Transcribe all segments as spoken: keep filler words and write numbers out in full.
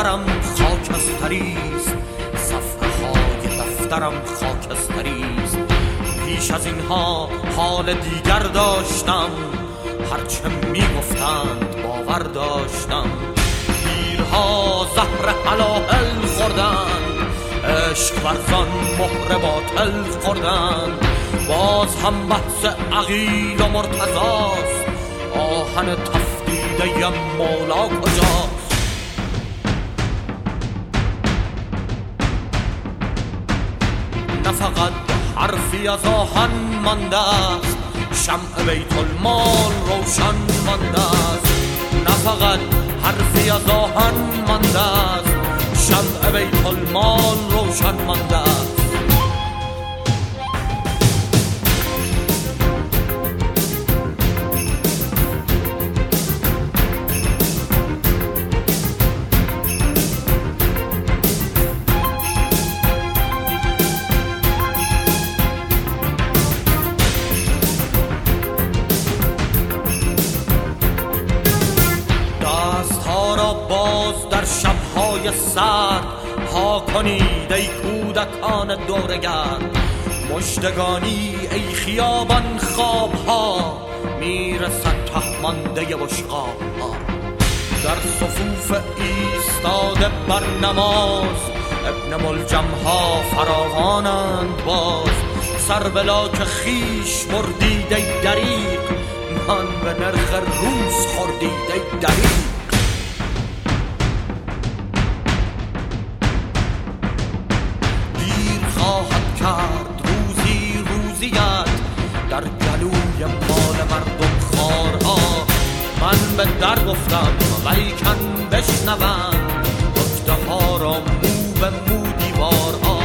دفترم خاکستریست، صفحه های دفترم خاکستریست. پیش از اینها حال دیگر داشتم، هرچه میگفتند باور داشتم. پیرها زهر حلاحل خوردند، عشق ورزان مهر باطل خوردند. باز هم بحث عقیل و مرتضاست، آهن تفدیده مولا کجاست؟ نه فقط حرفی از آهن مانده است، شمع بیت المال روشن مانده است. نه فقط حرفی از آهن مانده است، شمع بیت المال روشن مانده است. باز در شب‌های سرد ها کنید ای کودکان دورگرد. مژدگانی ای خیابان خواب‌ها، میرسد ته مانده بشقاب‌ها. در صفوف ایستاده بر نماز، ابن ملجم‌ها فراوانند باز. سر بلا که خیش بردید ای دریغ، من به نرخ روز خوردید ای دریغ. روزی روزیت در گلوی مال مردم خارها. من به در گفتم ولیکن بشنوند، گفته ها را مو به مو دیوارها.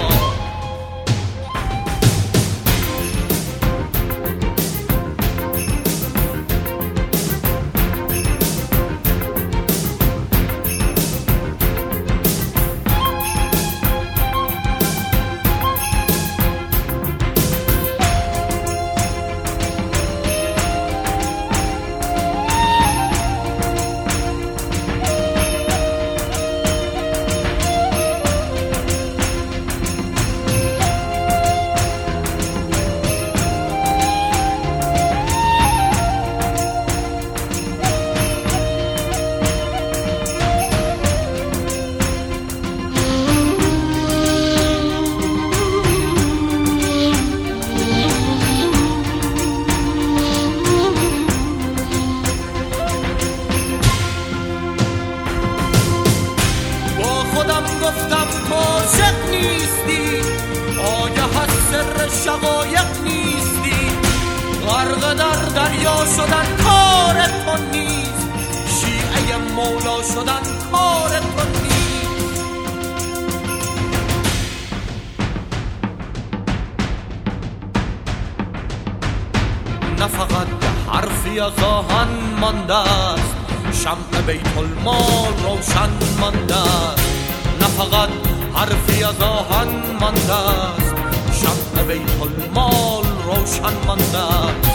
گفتم تو عاشق نیستی، آگه از سر شقایق نیستی. غرق در دریا شدن کار تو نیست، شیعه مولا شدن کار تو نیست. نه فقط حرفی از آهن مانده است، شمع بیت المال روشن مانده است. نه فقط حرفی از آهن مانده است، شمع بیت المال روشن مانده است.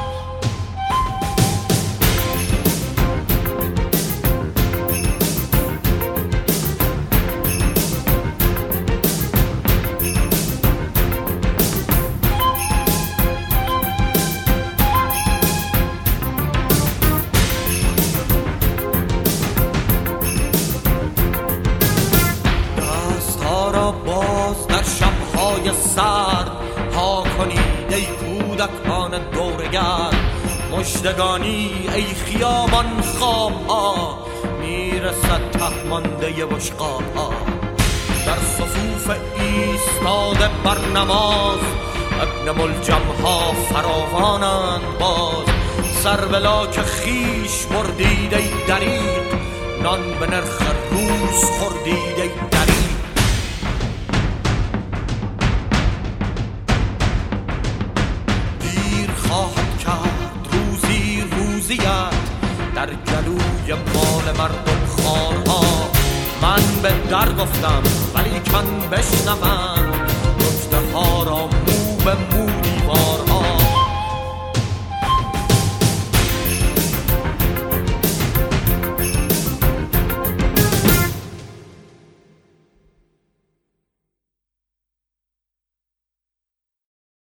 باز در شب‌های سرد ها کنید ای کودکان دورگرد. مژدگانی ای خیابان خواب‌ها، میرسد ته مانده بشقاب‌ها. در صفوف ایستاده بر نماز، ابن ملجم‌ها فراوانند باز. سر بلا که خیش بردید ای دریغ، نان به نرخ روز خوردید ای دریغ. خواهد کرد روزی روزیت در گلوی مال مردم خارها. من به در گفتم ولیکن بشنوند، گفته ها را مو به مو دیوار